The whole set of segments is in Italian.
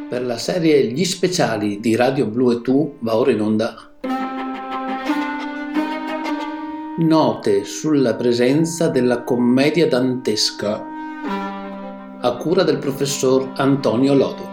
Per la serie Gli speciali di Radio Blu e Tu va ora in onda Note sulla presenza della commedia dantesca a cura del professor Antonio Lodo.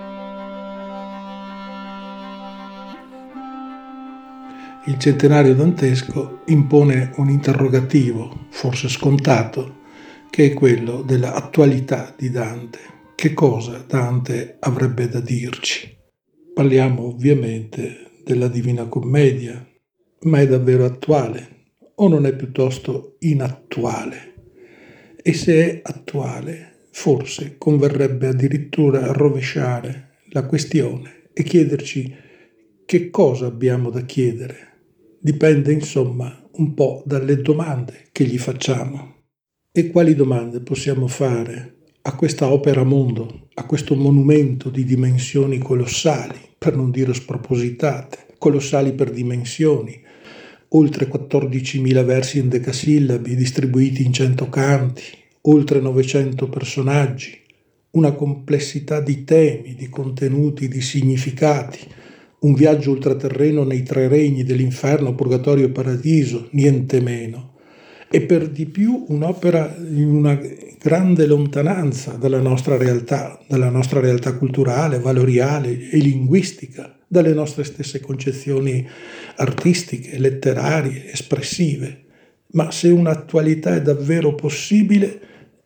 Il centenario dantesco impone un interrogativo, forse scontato, che è quello della attualità di Dante. Che cosa Dante avrebbe da dirci? Parliamo ovviamente della Divina Commedia, ma è davvero attuale o non è piuttosto inattuale? E se è attuale, forse converrebbe addirittura rovesciare la questione e chiederci che cosa abbiamo da chiedere. Dipende insomma un po' dalle domande che gli facciamo. E quali domande possiamo fare a questa opera mondo, a questo monumento di dimensioni colossali, per non dire spropositate, colossali per dimensioni, oltre 14.000 versi endecasillabi distribuiti in 100 canti, oltre 900 personaggi, una complessità di temi, di contenuti, di significati, un viaggio ultraterreno nei tre regni dell'inferno, purgatorio e paradiso, niente meno. E per di più un'opera in una grande lontananza dalla nostra realtà culturale, valoriale e linguistica, dalle nostre stesse concezioni artistiche, letterarie, espressive. Ma se un'attualità è davvero possibile,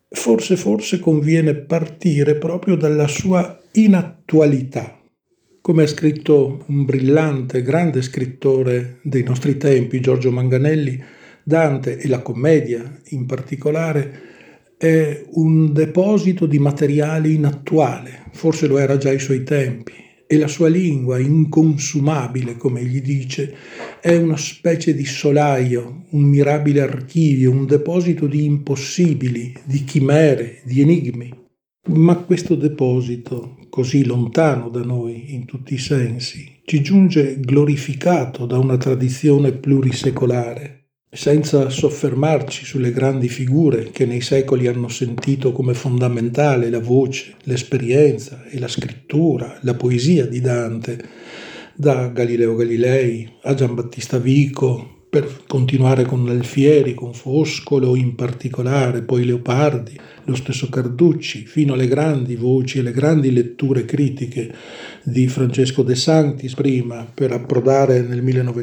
forse conviene partire proprio dalla sua inattualità. Come ha scritto un brillante, grande scrittore dei nostri tempi, Giorgio Manganelli, Dante, e la commedia in particolare, è un deposito di materiale inattuale, forse lo era già ai suoi tempi, e la sua lingua, inconsumabile, come egli dice, è una specie di solaio, un mirabile archivio, un deposito di impossibili, di chimere, di enigmi. Ma questo deposito, così lontano da noi in tutti i sensi, ci giunge glorificato da una tradizione plurisecolare, senza soffermarci sulle grandi figure che nei secoli hanno sentito come fondamentale la voce, l'esperienza e la scrittura, la poesia di Dante, da Galileo Galilei a Giambattista Vico, per continuare con Alfieri, con Foscolo in particolare, poi Leopardi, lo stesso Carducci, fino alle grandi voci e le grandi letture critiche di Francesco De Sanctis prima, per approdare nel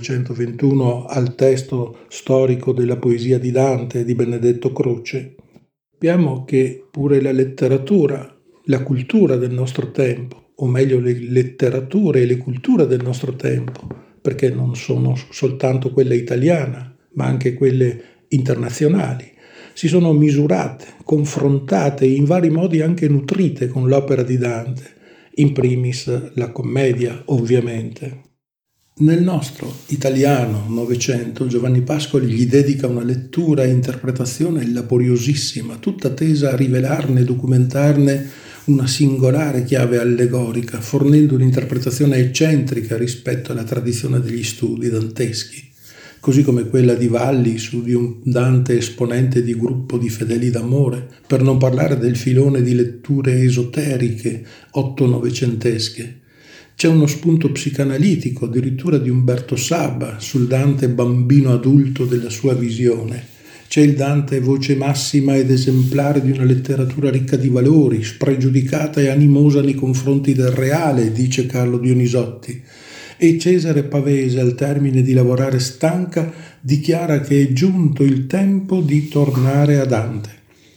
1921 al testo storico della poesia di Dante di Benedetto Croce. Sappiamo che pure la letteratura, la cultura del nostro tempo, o meglio le letterature e le culture del nostro tempo, perché non sono soltanto quella italiana, ma anche quelle internazionali, si sono misurate, confrontate e in vari modi anche nutrite con l'opera di Dante, in primis la commedia, ovviamente. Nel nostro italiano Novecento, Giovanni Pascoli gli dedica una lettura e interpretazione laboriosissima, tutta tesa a rivelarne e documentarne una singolare chiave allegorica, fornendo un'interpretazione eccentrica rispetto alla tradizione degli studi danteschi, così come quella di Valli su di un Dante esponente di gruppo di fedeli d'amore, per non parlare del filone di letture esoteriche otto-novecentesche. C'è uno spunto psicanalitico, addirittura di Umberto Saba, sul Dante bambino adulto della sua visione. C'è il Dante voce massima ed esemplare di una letteratura ricca di valori, spregiudicata e animosa nei confronti del reale, dice Carlo Dionisotti. E Cesare Pavese, al termine di lavorare stanca, dichiara che è giunto il tempo di tornare a Dante.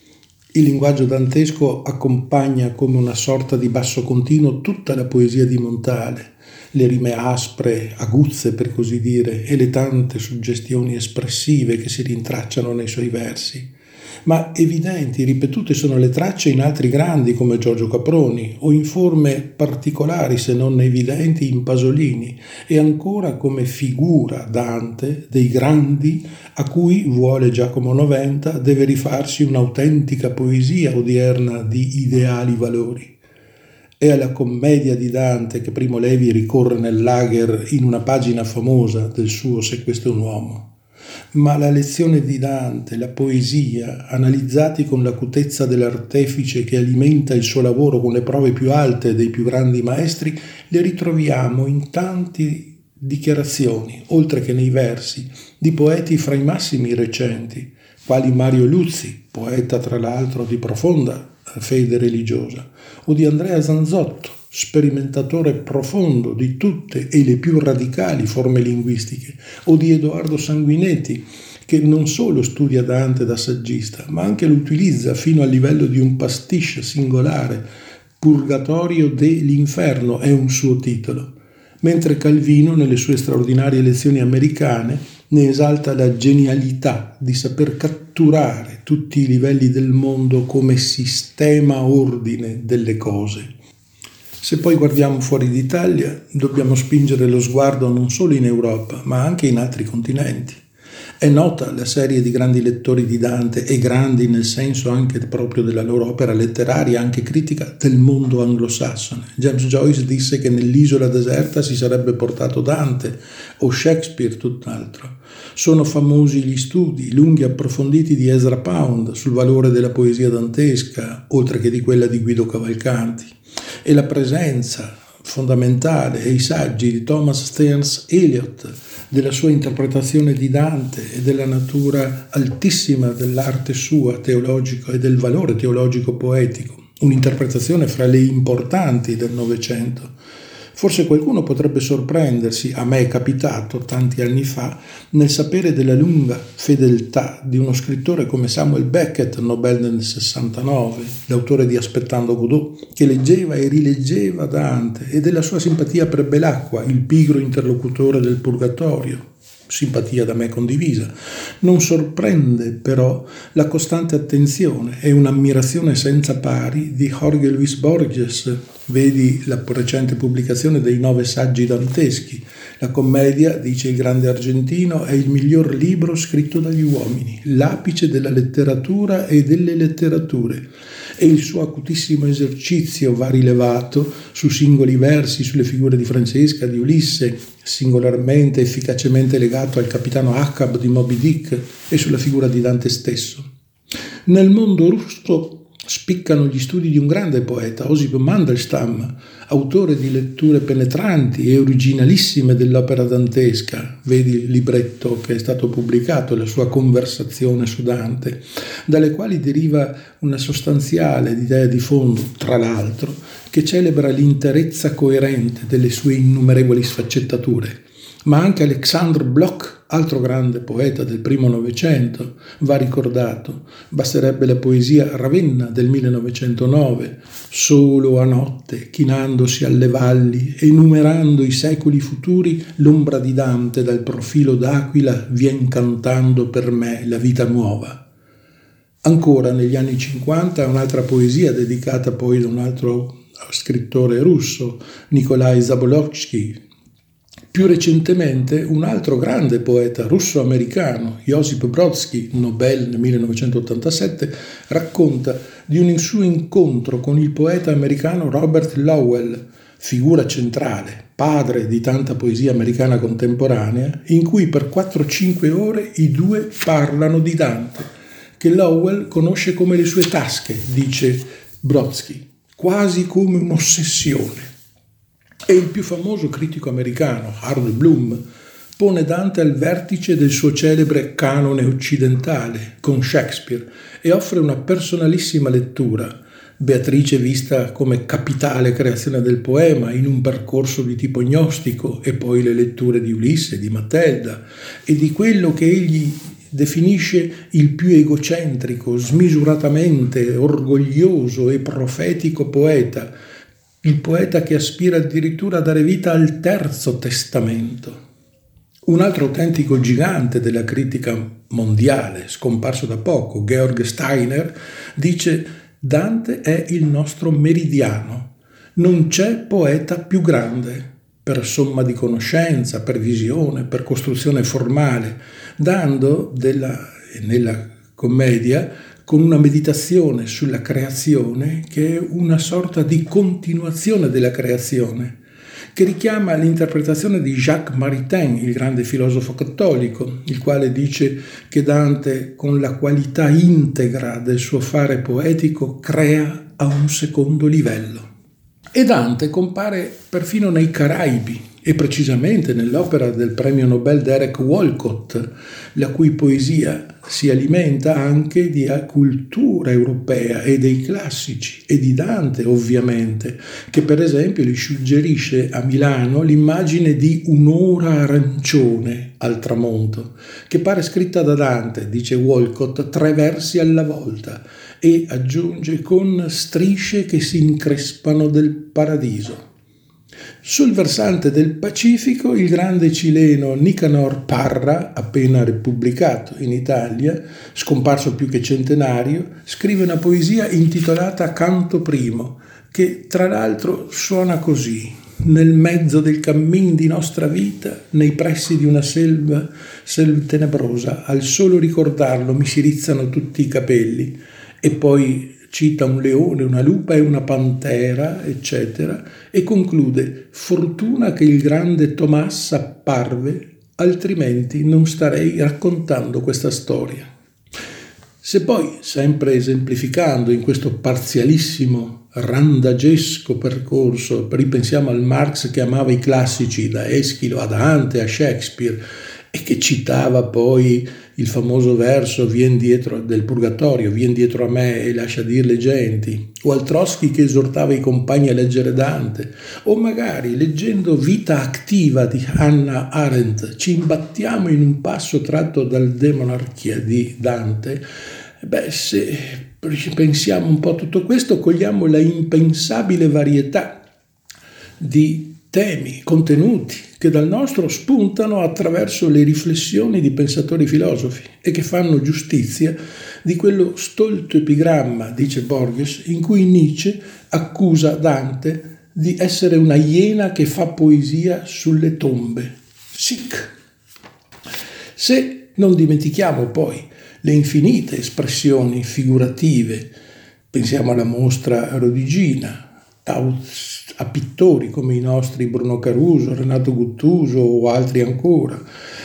Il linguaggio dantesco accompagna come una sorta di basso continuo tutta la poesia di Montale, le rime aspre, aguzze per così dire, e le tante suggestioni espressive che si rintracciano nei suoi versi. Ma evidenti, ripetute sono le tracce in altri grandi come Giorgio Caproni, o in forme particolari se non evidenti in Pasolini, e ancora come figura Dante dei grandi a cui vuole Giacomo Noventa deve rifarsi un'autentica poesia odierna di ideali valori. È alla commedia di Dante che Primo Levi ricorre nel Lager in una pagina famosa del suo Se questo è un uomo. ma la lezione di Dante, la poesia, analizzati con l'acutezza dell'artefice che alimenta il suo lavoro con le prove più alte dei più grandi maestri, le ritroviamo in tante dichiarazioni, oltre che nei versi, di poeti fra i massimi recenti, quali Mario Luzzi, poeta tra l'altro di profonda fede religiosa, o di Andrea Zanzotto, sperimentatore profondo di tutte e le più radicali forme linguistiche, o di Edoardo Sanguinetti, che non solo studia Dante da saggista, ma anche lo utilizza fino al livello di un pastiche singolare. Purgatorio dell'inferno è un suo titolo, mentre Calvino, nelle sue straordinarie lezioni americane, ne esalta la genialità di saper catturare tutti i livelli del mondo come sistema ordine delle cose. Se poi guardiamo fuori d'Italia, dobbiamo spingere lo sguardo non solo in Europa, ma anche in altri continenti. È nota la serie di grandi lettori di Dante, e grandi nel senso anche proprio della loro opera letteraria, anche critica, del mondo anglosassone. James Joyce disse che nell'isola deserta si sarebbe portato Dante, o Shakespeare tutt'altro. Sono famosi gli studi lunghi e approfonditi di Ezra Pound sul valore della poesia dantesca, oltre che di quella di Guido Cavalcanti, e la presenza fondamentale e i saggi di Thomas Stearns Eliot, della sua interpretazione di Dante e della natura altissima dell'arte sua teologico e del valore teologico poetico, un'interpretazione fra le importanti del Novecento. Forse qualcuno potrebbe sorprendersi, a me è capitato tanti anni fa, nel sapere della lunga fedeltà di uno scrittore come Samuel Beckett, Nobel nel 69, l'autore di Aspettando Godot, che leggeva e rileggeva Dante, e della sua simpatia per Belacqua, il pigro interlocutore del Purgatorio, simpatia da me condivisa. Non sorprende però la costante attenzione e un'ammirazione senza pari di Jorge Luis Borges. Vedi la recente pubblicazione dei 9 saggi danteschi. La commedia, dice il grande argentino, è il miglior libro scritto dagli uomini, l'apice della letteratura e delle letterature. E il suo acutissimo esercizio va rilevato su singoli versi, sulle figure di Francesca, di Ulisse, singolarmente, efficacemente legato al capitano Ahab di Moby Dick, e sulla figura di Dante stesso. Nel mondo russo spiccano gli studi di un grande poeta, Osip Mandelstam, autore di letture penetranti e originalissime dell'opera dantesca. Vedi il libretto che è stato pubblicato, la sua conversazione su Dante, dalle quali deriva una sostanziale idea di fondo, tra l'altro, che celebra l'interezza coerente delle sue innumerevoli sfaccettature. Ma anche Alexandre Bloch, altro grande poeta del primo Novecento, va ricordato. Basterebbe la poesia Ravenna del 1909, solo a notte, chinandosi alle valli, enumerando i secoli futuri, l'ombra di Dante dal profilo d'aquila vien cantando per me la vita nuova. Ancora negli anni 50 un'altra poesia dedicata poi da un altro scrittore russo, Nikolai Zabolotsky. Più recentemente un altro grande poeta russo-americano, Josip Brodsky, Nobel nel 1987, racconta di un suo incontro con il poeta americano Robert Lowell, figura centrale, padre di tanta poesia americana contemporanea, in cui per 4-5 ore i due parlano di Dante, che Lowell conosce come le sue tasche, dice Brodsky, quasi come un'ossessione. E il più famoso critico americano, Harold Bloom, pone Dante al vertice del suo celebre canone occidentale con Shakespeare e offre una personalissima lettura, Beatrice vista come capitale creazione del poema in un percorso di tipo gnostico, e poi le letture di Ulisse, di Matilda e di quello che egli definisce il più egocentrico, smisuratamente orgoglioso e profetico poeta, il poeta che aspira addirittura a dare vita al Terzo Testamento. Un altro autentico gigante della critica mondiale, scomparso da poco, Georg Steiner, dice: Dante è il nostro meridiano, non c'è poeta più grande, per somma di conoscenza, per visione, per costruzione formale, dando nella commedia con una meditazione sulla creazione che è una sorta di continuazione della creazione, che richiama l'interpretazione di Jacques Maritain, il grande filosofo cattolico, il quale dice che Dante, con la qualità integra del suo fare poetico, crea a un secondo livello. E Dante compare perfino nei Caraibi, e precisamente nell'opera del premio Nobel Derek Walcott, la cui poesia si alimenta anche di cultura europea e dei classici, e di Dante ovviamente, che per esempio gli suggerisce a Milano l'immagine di un'ora arancione al tramonto, che pare scritta da Dante, dice Walcott, 3 versi alla volta, e aggiunge con strisce che si increspano del paradiso. Sul versante del Pacifico, il grande cileno Nicanor Parra, appena repubblicato in Italia, scomparso più che centenario, scrive una poesia intitolata Canto Primo, che tra l'altro suona così: nel mezzo del cammin di nostra vita, nei pressi di una selva tenebrosa, al solo ricordarlo mi si rizzano tutti i capelli. E poi cita un leone, una lupa e una pantera, eccetera, e conclude: fortuna che il grande Tomás apparve, altrimenti non starei raccontando questa storia. Se poi, sempre esemplificando in questo parzialissimo, randagesco percorso, ripensiamo al Marx che amava i classici, da Eschilo a Dante a Shakespeare, e che citava poi il famoso verso "Vien dietro" del Purgatorio, "Vien dietro a me e lascia dir le genti", o al Trotsky che esortava i compagni a leggere Dante, o magari leggendo Vita Activa di Hannah Arendt ci imbattiamo in un passo tratto dal De Monarchia di Dante. Se pensiamo un po' a tutto questo, cogliamo la impensabile varietà di temi, contenuti che dal nostro spuntano attraverso le riflessioni di pensatori filosofi e che fanno giustizia di quello stolto epigramma, dice Borges, in cui Nietzsche accusa Dante di essere una iena che fa poesia sulle tombe. Sic. Se non dimentichiamo poi le infinite espressioni figurative, pensiamo alla mostra Rodigina, a pittori come i nostri Bruno Caruso, Renato Guttuso o altri ancora,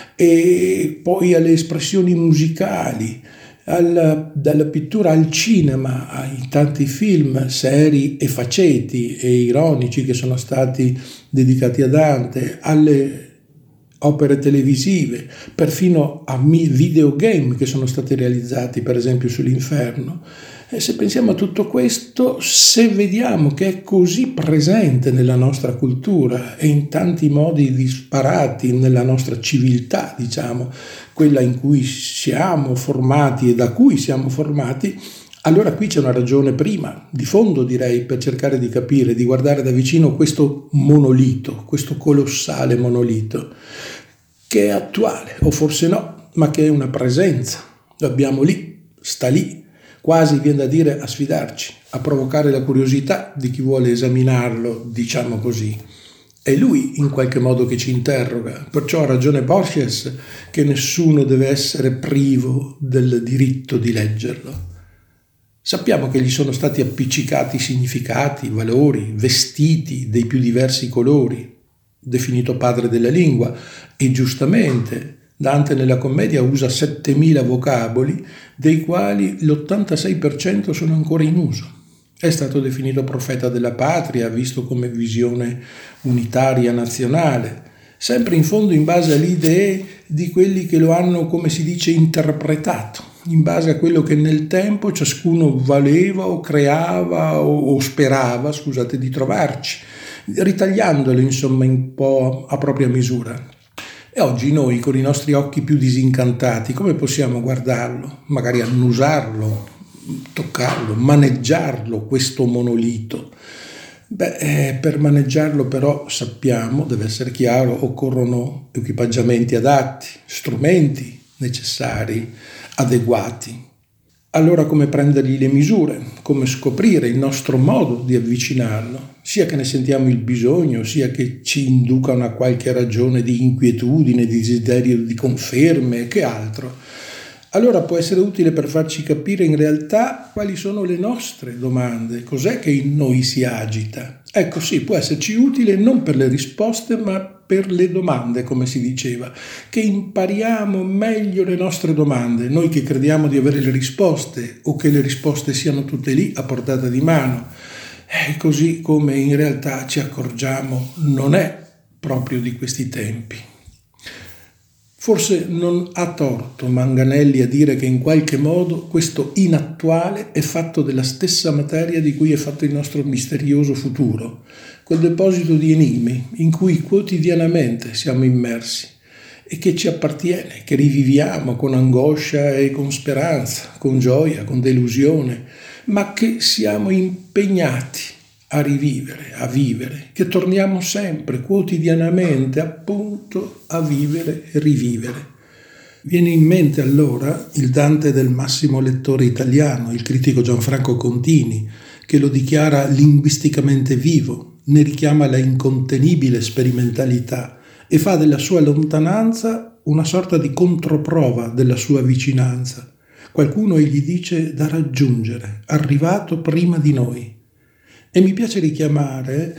e poi alle espressioni musicali, dalla pittura al cinema, ai tanti film seri e faceti e ironici che sono stati dedicati a Dante, alle opere televisive, perfino a videogame che sono stati realizzati per esempio sull'inferno. E se pensiamo a tutto questo, se vediamo che è così presente nella nostra cultura e in tanti modi disparati nella nostra civiltà, diciamo, quella in cui siamo formati e da cui siamo formati, allora qui c'è una ragione prima, di fondo direi, per cercare di capire, di guardare da vicino questo monolito, questo colossale monolito, che è attuale, o forse no, ma che è una presenza. Lo abbiamo lì, sta lì, quasi viene da dire a sfidarci, a provocare la curiosità di chi vuole esaminarlo, diciamo così. È lui in qualche modo che ci interroga, perciò ha ragione Borges che nessuno deve essere privo del diritto di leggerlo. Sappiamo che gli sono stati appiccicati significati, valori, vestiti dei più diversi colori, definito padre della lingua, e giustamente Dante nella commedia usa 7000 vocaboli, dei quali l'86% sono ancora in uso. È stato definito profeta della patria, visto come visione unitaria nazionale, sempre in fondo in base alle idee di quelli che lo hanno, come si dice, interpretato, in base a quello che nel tempo ciascuno valeva o creava o sperava, scusate, di trovarci, ritagliandolo insomma un po' a propria misura. E oggi noi, con i nostri occhi più disincantati, come possiamo guardarlo? Magari annusarlo, toccarlo, maneggiarlo, questo monolito? Per maneggiarlo però sappiamo, deve essere chiaro, occorrono equipaggiamenti adatti, strumenti necessari, adeguati. Allora come prendergli le misure, come scoprire il nostro modo di avvicinarlo, sia che ne sentiamo il bisogno, sia che ci induca una qualche ragione di inquietudine, di desiderio di conferme, che altro. allora può essere utile per farci capire in realtà quali sono le nostre domande, cos'è che in noi si agita. Ecco sì, può esserci utile non per le risposte, ma per le domande, come si diceva, che impariamo meglio le nostre domande, noi che crediamo di avere le risposte o che le risposte siano tutte lì a portata di mano. Così come in realtà ci accorgiamo non è proprio di questi tempi. Forse non ha torto Manganelli a dire che in qualche modo questo inattuale è fatto della stessa materia di cui è fatto il nostro misterioso futuro, quel deposito di enigmi in cui quotidianamente siamo immersi e che ci appartiene, che riviviamo con angoscia e con speranza, con gioia, con delusione, ma che siamo impegnati a rivivere, a vivere, che torniamo sempre, quotidianamente, appunto, a vivere e rivivere. Viene in mente allora il Dante del massimo lettore italiano, il critico Gianfranco Contini, che lo dichiara linguisticamente vivo, ne richiama la incontenibile sperimentalità e fa della sua lontananza una sorta di controprova della sua vicinanza. Qualcuno egli dice da raggiungere, arrivato prima di noi. E mi piace richiamare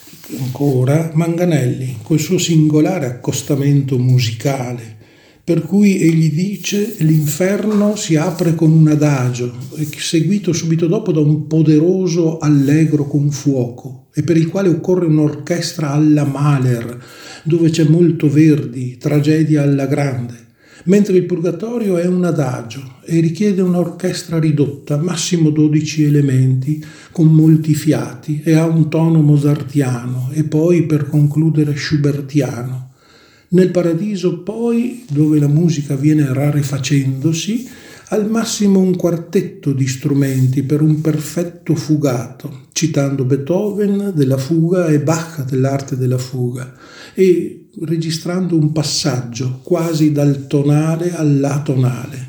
ancora Manganelli, col suo singolare accostamento musicale, per cui egli dice l'inferno si apre con un adagio, seguito subito dopo da un poderoso allegro con fuoco, e per il quale occorre un'orchestra alla Mahler, dove c'è molto Verdi, tragedia alla grande. Mentre il purgatorio è un adagio e richiede un'orchestra ridotta, massimo 12 elementi, con molti fiati, e ha un tono mozartiano e poi per concludere schubertiano. Nel paradiso poi, dove la musica viene rarefacendosi, al massimo un quartetto di strumenti per un perfetto fugato, citando Beethoven della fuga e Bach dell'arte della fuga, e registrando un passaggio quasi dal tonale all'atonale.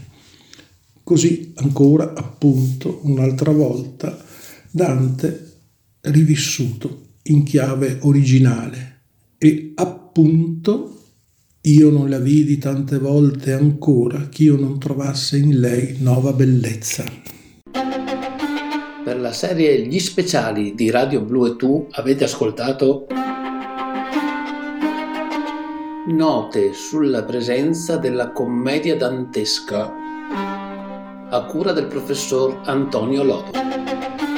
Così ancora, appunto, un'altra volta, Dante rivissuto in chiave originale. E appunto io non la vidi tante volte ancora ch'io non trovasse in lei nuova bellezza. Per la serie Gli speciali di Radio Blu e Tu avete ascoltato Note sulla presenza della commedia dantesca a cura del professor Antonio Lodo.